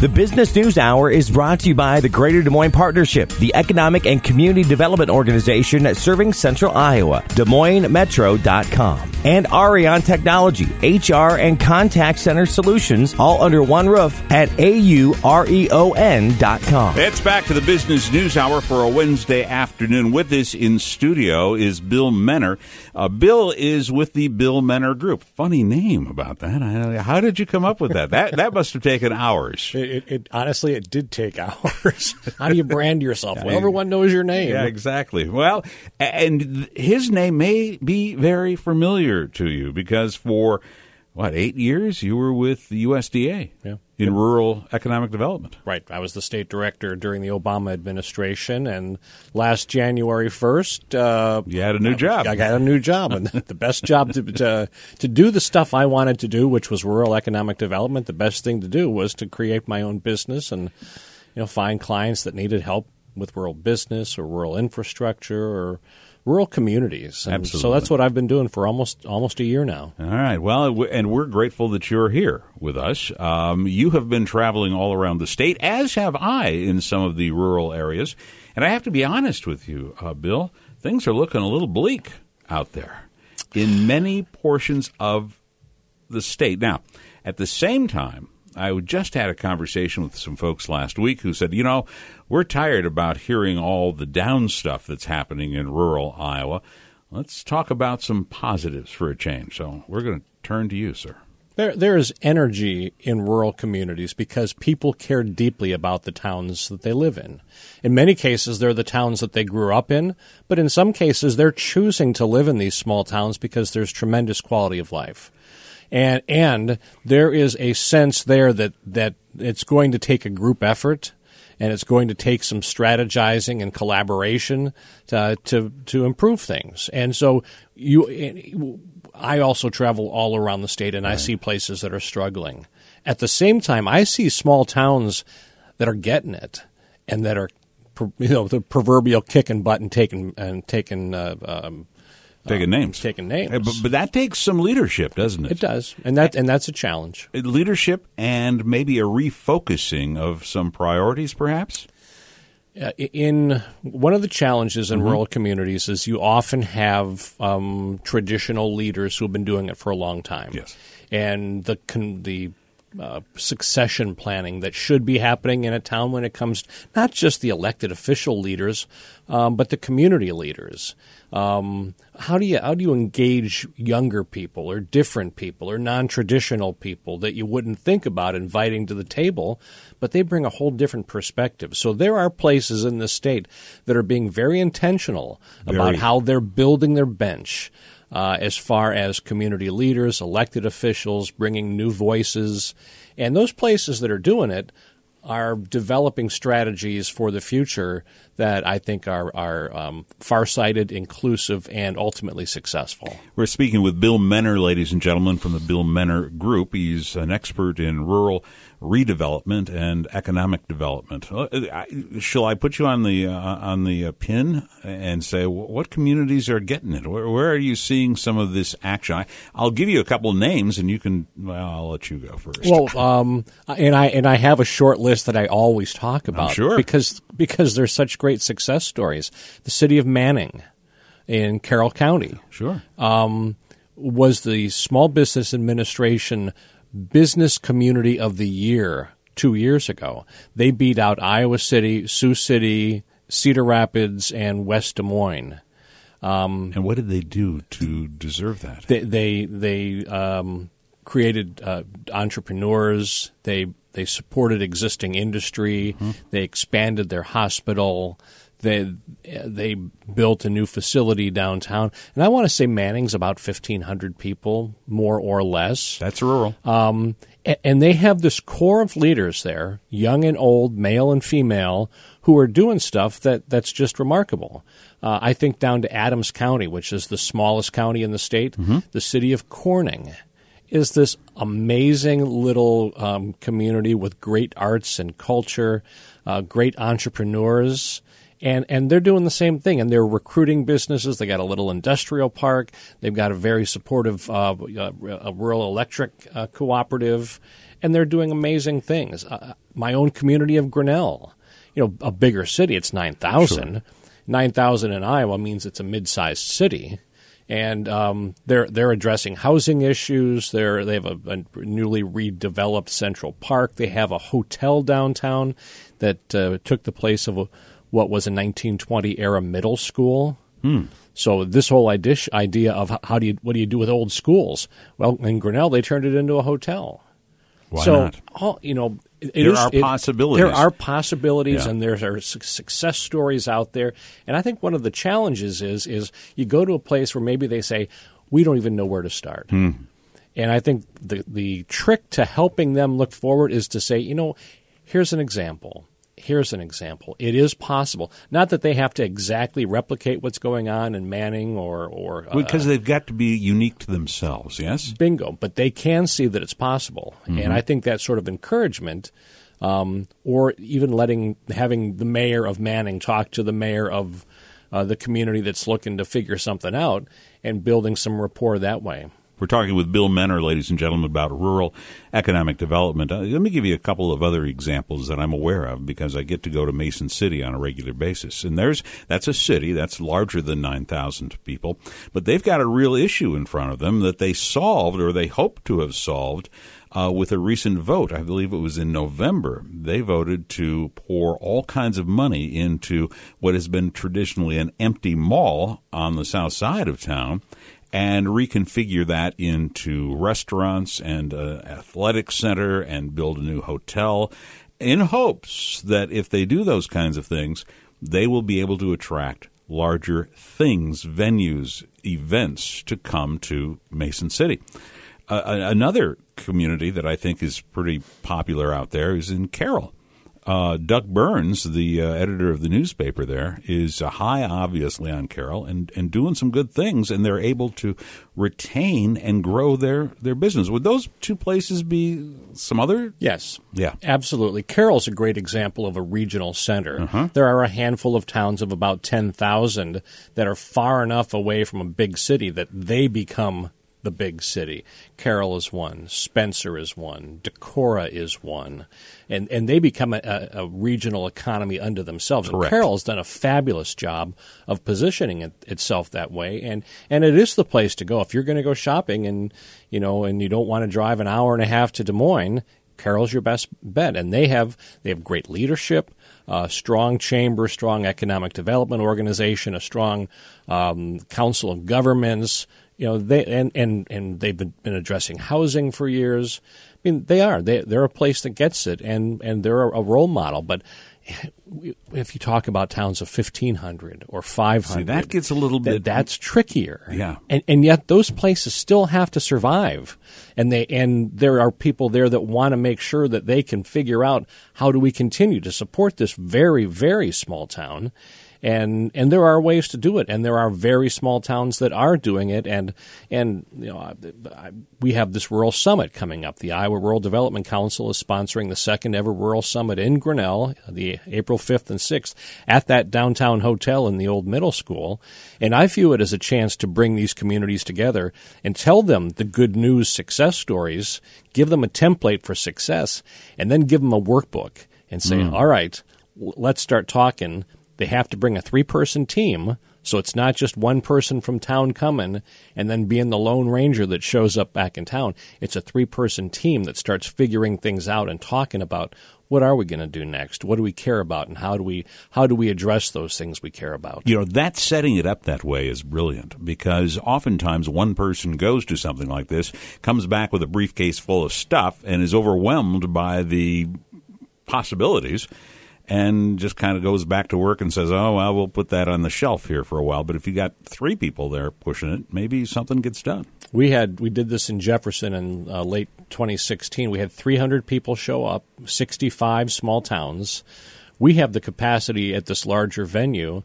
The Business News Hour is brought to you by the Greater Des Moines Partnership, the economic and community development organization serving Central Iowa, DesMoinesMetro.com, and Arion Technology, HR and contact center solutions, all under one roof at AUREON.com. It's back to the Business News Hour for a Wednesday afternoon. With us in studio is Bill Menner. Bill is with the Bill Menner Group. Funny name about that. How did you come up with that? That must have taken hours. It honestly, it did take hours. How do you brand yourself? Well, everyone knows your name. Yeah, exactly. Well, and his name may be very familiar to you because for, 8 years you were with the USDA in rural economic development. Right. I was the state director during the Obama administration, and last January 1st... you had a new job. I got a new job, and the best job to do the stuff I wanted to do, which was rural economic development, the best thing to do was to create my own business and find clients that needed help with rural business or rural infrastructure or rural communities. And Absolutely. So that's what I've been doing for almost a year now. All right. Well, and we're grateful that you're here with us. You have been traveling all around the state, as have I, in some of the rural areas. And I have to be honest with you, Bill, things are looking a little bleak out there in many portions of the state. Now, at the same time, I just had a conversation with some folks last week who said, we're tired about hearing all the down stuff that's happening in rural Iowa. Let's talk about some positives for a change. So we're going to turn to you, sir. There is energy in rural communities because people care deeply about the towns that they live in. In many cases, they're the towns that they grew up in, but in some cases, they're choosing to live in these small towns because there's tremendous quality of life. And there is a sense there that it's going to take a group effort, and it's going to take some strategizing and collaboration to improve things. And so I also travel all around the state, and I see places that are struggling. At the same time, I see small towns that are getting it and that are the proverbial kicking butt and taking names. But that takes some leadership, doesn't it? It does, and that's a challenge. Leadership and maybe a refocusing of some priorities, perhaps? In one of the challenges in rural communities is you often have traditional leaders who have been doing it for a long time. Yes. And the succession planning that should be happening in a town when it comes not just the elected official leaders, but the community leaders. How do you engage younger people or different people or non-traditional people that you wouldn't think about inviting to the table, but they bring a whole different perspective. So there are places in the state that are being very intentional about how they're building their bench. As far as community leaders, elected officials, bringing new voices. And those places that are doing it are developing strategies for the future that I think are far-sighted, inclusive, and ultimately successful. We're speaking with Bill Menner, ladies and gentlemen, from the Bill Menner Group. He's an expert in rural redevelopment and economic development. Shall I put you on the pin and say what communities are getting it? Where are you seeing some of this action? I'll give you a couple of names, and you can. Well, I'll let you go first. Well, and I have a short list that I always talk about. I'm sure. because there's such great success stories. The city of Manning in Carroll County, sure, was the Small Business Administration Business Community of the Year 2 years ago. They beat out Iowa City, Sioux City, Cedar Rapids, and West Des Moines. And what did they do to deserve that? They created entrepreneurs. They supported existing industry. Mm-hmm. They expanded their hospital. They built a new facility downtown. And I want to say Manning's about 1,500 people, more or less. That's rural. And they have this core of leaders there, young and old, male and female, who are doing stuff that's just remarkable. I think down to Adams County, which is the smallest county in the state, the city of Corning is this amazing little community with great arts and culture, great entrepreneurs. And they're doing the same thing, and they're recruiting businesses. They got a little industrial park. They've got a very supportive a rural electric cooperative, and they're doing amazing things. my own community of Grinnell, a bigger city. It's 9,000. Sure. 9,000 in Iowa means it's a mid-sized city. And they're addressing housing issues. They have a newly redeveloped Central Park. They have a hotel downtown that took the place of what was a 1920 era middle school. So this whole idea of what do you do with old schools? Well, in Grinnell they turned it into a hotel. Why not? There are possibilities, and there are success stories out there. And I think one of the challenges is you go to a place where maybe they say, we don't even know where to start. And I think the trick to helping them look forward is to say, here's an example. It is possible. Not that they have to exactly replicate what's going on in Manning or because they've got to be unique to themselves, yes? Bingo. But they can see that it's possible. And I think that sort of encouragement, or even having the mayor of Manning talk to the mayor of the community that's looking to figure something out and building some rapport that way. We're talking with Bill Menner, ladies and gentlemen, about rural economic development. Let me give you a couple of other examples that I'm aware of because I get to go to Mason City on a regular basis. And that's a city that's larger than 9,000 people, but they've got a real issue in front of them that they solved or they hope to have solved with a recent vote. I believe it was in November. They voted to pour all kinds of money into what has been traditionally an empty mall on the south side of town, and reconfigure that into restaurants and an athletic center and build a new hotel in hopes that if they do those kinds of things, they will be able to attract larger things, venues, events to come to Mason City. Another community that I think is pretty popular out there is in Carroll. Doug Burns, the editor of the newspaper there, is high, obviously, on Carroll and doing some good things, and they're able to retain and grow their business. Would those two places be some other? Yes. Yeah. Absolutely. Carroll's a great example of a regional center. There are a handful of towns of about 10,000 that are far enough away from a big city that they become the big city. Carroll is one. Spencer is one. Decorah is one. And they become a regional economy unto themselves. Correct. And Carroll's done a fabulous job of positioning itself that way. And it is the place to go. If you're going to go shopping and you don't want to drive an hour and a half to Des Moines, Carroll's your best bet. And they have great leadership, strong chamber, strong economic development organization, a strong council of governments. They've been addressing housing for years. I mean, they're a place that gets it, and they're a role model. But if you talk about towns of 1,500 or 500, see, that gets a little bit. That's trickier. Yeah, and yet those places still have to survive, and there are people there that want to make sure that they can figure out how do we continue to support this very, very small town. And there are ways to do it, and there are very small towns that are doing it. And we have this Rural Summit coming up. The Iowa Rural Development Council is sponsoring the second ever Rural Summit in Grinnell, the April 5th and 6th, at that downtown hotel in the old middle school. And I view it as a chance to bring these communities together and tell them the good news success stories, give them a template for success, and then give them a workbook and say, all right, let's start talking. They have to bring a 3-person team, so it's not just one person from town coming and then being the Lone Ranger that shows up back in town. It's a 3-person team that starts figuring things out and talking about what are we going to do next? What do we care about, and how do we address those things we care about? That setting it up that way is brilliant because oftentimes one person goes to something like this, comes back with a briefcase full of stuff, and is overwhelmed by the possibilities, and just kind of goes back to work and says, oh, well, we'll put that on the shelf here for a while. But if you got 3 people there pushing it, maybe something gets done. We did this in Jefferson in late 2016. We had 300 people show up, 65 small towns. We have the capacity at this larger venue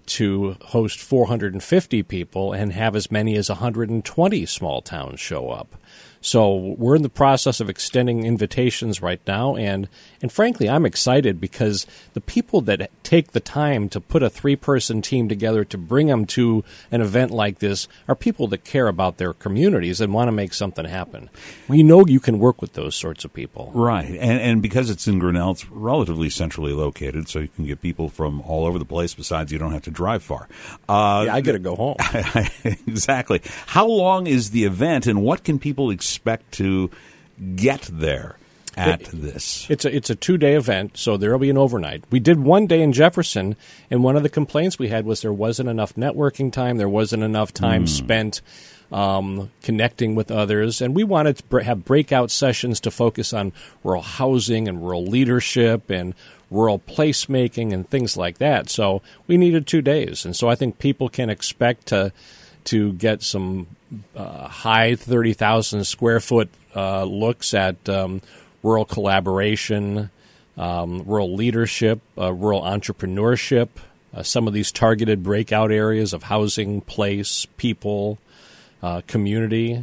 to host 450 people and have as many as 120 small towns show up. So we're in the process of extending invitations right now, and frankly, I'm excited because the people that take the time to put a 3-person team together to bring them to an event like this are people that care about their communities and want to make something happen. We know you can work with those sorts of people. Right, and because it's in Grinnell, it's relatively centrally located, so you can get people from all over the place. Besides, you don't have to drive far. Yeah, I got to go home. Exactly. How long is the event, and what can people expect to get there at this? It's a 2-day event, so there will be an overnight. We did 1 day in Jefferson, and one of the complaints we had was there wasn't enough networking time. There wasn't enough time spent connecting with others, and we wanted to have breakout sessions to focus on rural housing and rural leadership and rural placemaking and things like that. So we needed 2 days, and so I think people can expect to get some high 30,000 square foot looks at rural collaboration, rural leadership, rural entrepreneurship, some of these targeted breakout areas of housing, place, people, community,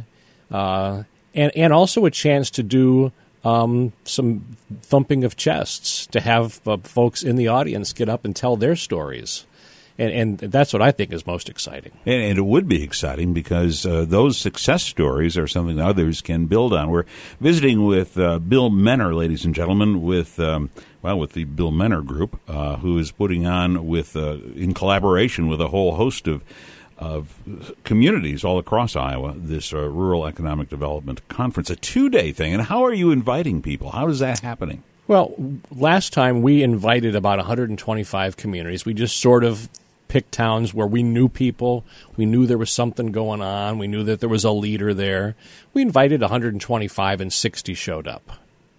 and also a chance to do some thumping of chests, to have folks in the audience get up and tell their stories. And that's what I think is most exciting. And it would be exciting because those success stories are something that others can build on. We're visiting with Bill Menner, ladies and gentlemen, with the Bill Menner Group, who is putting on in collaboration with a whole host of communities all across Iowa, this Rural Economic Development Conference, a 2-day thing. And how are you inviting people? How is that happening? Well, last time we invited about 125 communities. We just sort of picked towns where we knew people. We knew there was something going on. We knew that there was a leader there. We invited 125 and 60 showed up.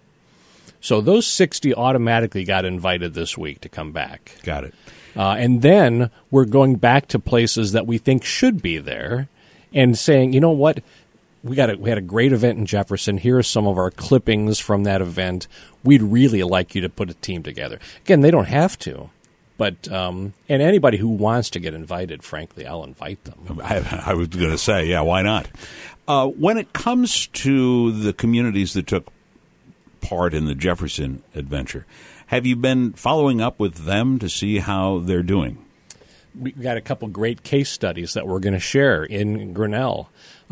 So those 60 automatically got invited this week to come back. Got it. And then we're going back to places that we think should be there and saying, you know what, we had a great event in Jefferson. Here are some of our clippings from that event. We'd really like you to put a team together. Again, they don't have to. But and anybody who wants to get invited, frankly, I'll invite them. I was going to say, yeah, why not? When it comes to the communities that took part in the Jefferson adventure, have you been following up with them to see how they're doing? We got a couple great case studies that we're going to share in Grinnell.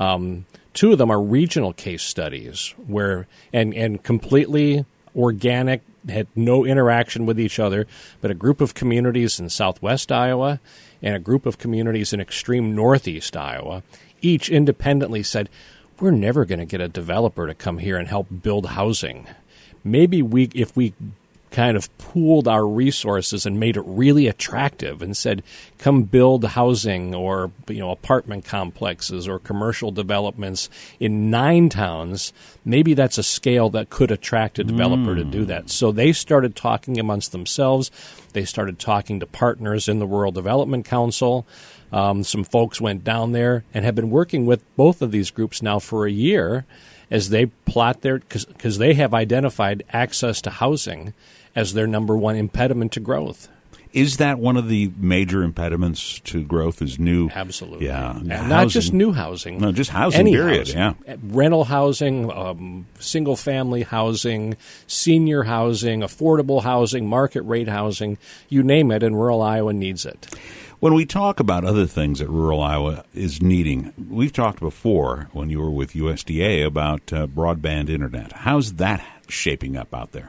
2 of them are regional case studies where and completely organic, had no interaction with each other, but a group of communities in southwest Iowa and a group of communities in extreme northeast Iowa, each independently said, we're never going to get a developer to come here and help build housing. Maybe if we kind of pooled our resources and made it really attractive and said, come build housing or apartment complexes or commercial developments in 9 towns, maybe that's a scale that could attract a developer to do that. So they started talking amongst themselves. They started talking to partners in the Rural Development Council. Some folks went down there and have been working with both of these groups now for a year as they plot because they have identified access to housing as their number one impediment to growth. Is that one of the major impediments to growth is new? Absolutely. Yeah. And not just new housing. No, just housing, any period. Housing. Yeah. Rental housing, single-family housing, senior housing, affordable housing, market rate housing, you name it, and rural Iowa needs it. When we talk about other things that rural Iowa is needing, we've talked before when you were with USDA about broadband internet. How's that shaping up out there?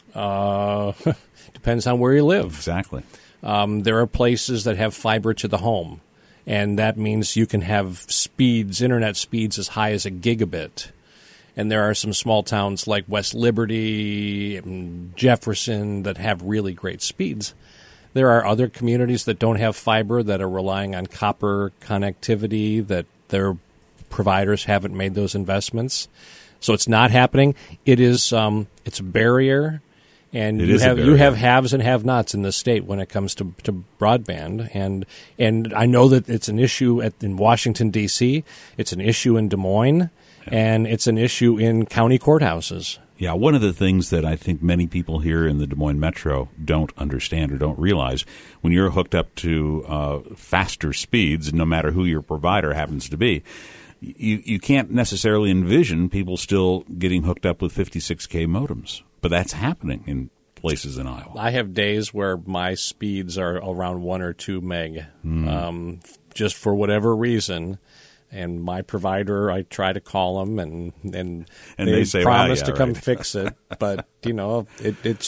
Depends on where you live. Exactly. There are places that have fiber to the home, and that means you can have internet speeds as high as a gigabit. And there are some small towns like West Liberty and Jefferson that have really great speeds. There are other communities that don't have fiber that are relying on copper connectivity, that their providers haven't made those investments. So it's not happening. It is it's a barrier. And you have haves and have-nots in the state when it comes to broadband, and I know that it's an issue in Washington D.C. It's an issue in Des Moines, and it's an issue in county courthouses. Yeah, one of the things that I think many people here in the Des Moines Metro don't understand or don't realize, when you're hooked up to faster speeds, no matter who your provider happens to be, you can't necessarily envision people still getting hooked up with 56K modems. But that's happening in places in Iowa. I have days where my speeds are around 1 or 2 meg, just for whatever reason. And my provider, I try to call them, and they say, promise well, yeah, to come right. fix it. But it's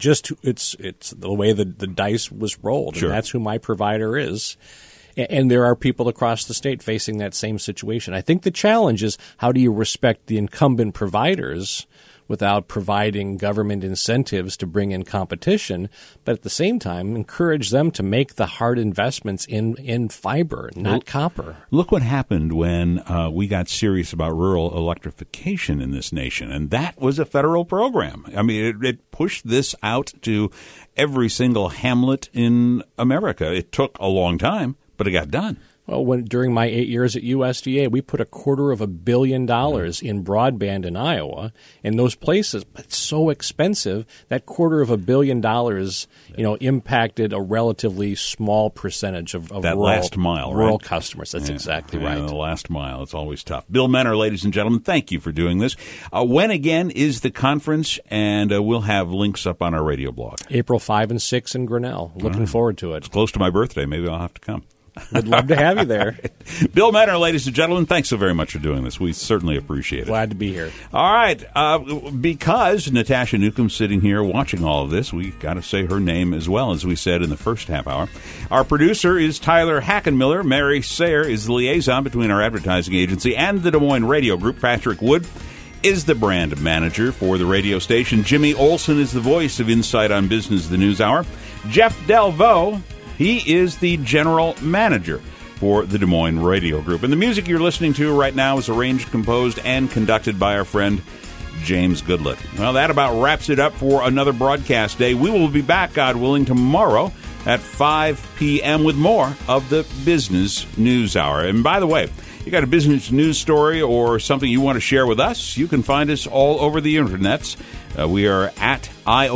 the way the dice was rolled, Sure. and that's who my provider is. And there are people across the state facing that same situation. I think the challenge is, how do you respect the incumbent providers without providing government incentives to bring in competition, but at the same time encourage them to make the hard investments in fiber, not copper. Look what happened when we got serious about rural electrification in this nation, and that was a federal program. I mean, it pushed this out to every single hamlet in America. It took a long time, but it got done. Well, during my 8 years at USDA, we put $250 million in broadband in Iowa, and those places, but it's so expensive that $250 million, impacted a relatively small percentage of that rural, last mile, rural right? customers. That's exactly right. The last mile, it's always tough. Bill Menner, ladies and gentlemen, thank you for doing this. When again is the conference? And we'll have links up on our radio blog. April 5 and 6 in Grinnell. Looking forward to it. It's close to my birthday. Maybe I'll have to come. Would love to have you there. Bill Menner, ladies and gentlemen, thanks so very much for doing this. We certainly appreciate it. Glad to be here. All right. Because Natasha Newcomb's sitting here watching all of this, we got to say her name as well, as we said in the first half hour. Our producer is Tyler Hackenmiller. Mary Sayer is the liaison between our advertising agency and the Des Moines Radio Group. Patrick Wood is the brand manager for the radio station. Jimmy Olsen is the voice of Insight on Business, the News Hour. Jeff Delvaux, he is the general manager for the Des Moines Radio Group. And the music you're listening to right now is arranged, composed, and conducted by our friend James Goodlett. Well, that about wraps it up for another broadcast day. We will be back, God willing, tomorrow at 5 p.m. with more of the Business News Hour. And by the way, you got a business news story or something you want to share with us, you can find us all over the internets. We are at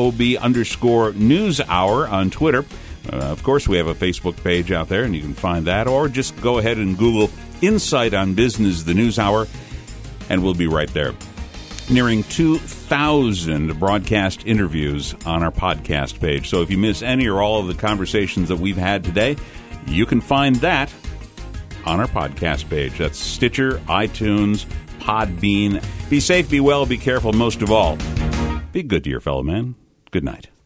IOB_News Hour on Twitter. Of course, we have a Facebook page out there, and you can find that. Or just go ahead and Google Insight on Business, the News Hour, and we'll be right there. Nearing 2,000 broadcast interviews on our podcast page. So if you miss any or all of the conversations that we've had today, you can find that on our podcast page. That's Stitcher, iTunes, Podbean. Be safe, be well, be careful. Most of all, be good to your fellow man. Good night.